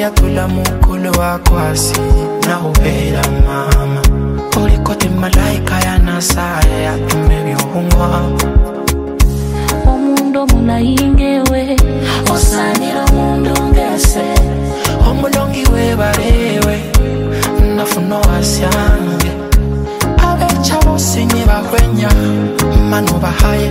yatula mukulu wakwasi na ubera mama Ulikote malaika ya nasaya ya tumebyongwa Omundo munaingewe Osanira mundo ngese Omulongi we barewe Nafuno asyange Abecha bosi nibahwenya Manu bahaye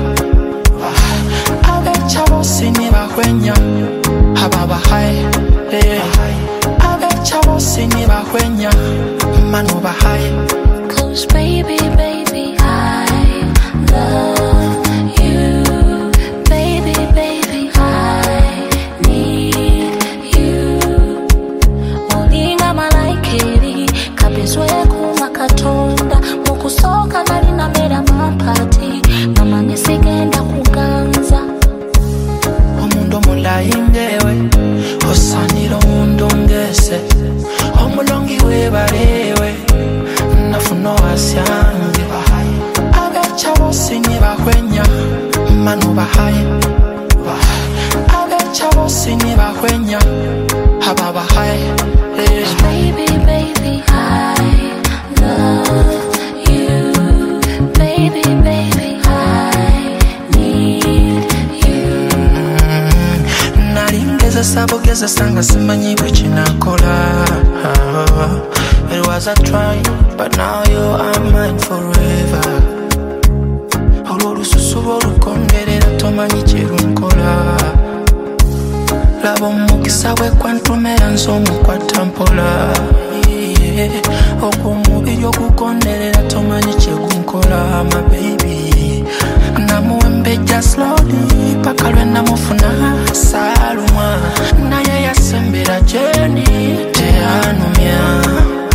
Abecha bosi nibahwenya Haba bahaye Abecha bosi nibahwenya Manu bahaye Cause baby, baby, I love you. Baby, baby, I need you. Olinga malaikeri kabizwe kumakatonda mukusoka nali na mera mapati mama nisigenda kuganza Omundo mulaingewe Osanira omundo ngese Omulongi we barewe Nafuno asyange Abecha bosi nibahwenya Manu bahaye Abecha bosi nibahwenya Haba bahaye Baby, baby, I love you. Baby, baby, I need you. Naringeza sabogeza sanga simanyi bwekinakola It was a try, but now you are mine forever Ololususu olukonderera tomanyi kyerunkola Laba omukisa bwe kwantumera nsomukwata mpola Okumubiri okukonderera tomanyi kyegunkola my baby Namuwembeja slowly paka lwe namufuna salumwa Naye yasembera jeni teyanumya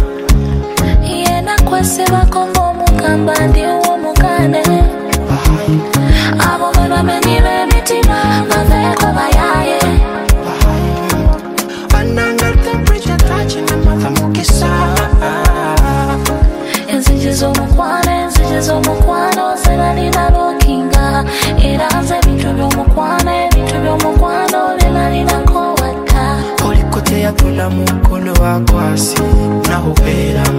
Yena kwesiba kombo mukamba ndi uwo mukane Abo bamenyi b'emitima baveko bayaye Ananga temperature touching the mother mukisa Enziji z'omukwano zenalina lookinga Era nze bintu by'omukwano byenalinako wadda Olikote yatula mukulu wakwasi na ubera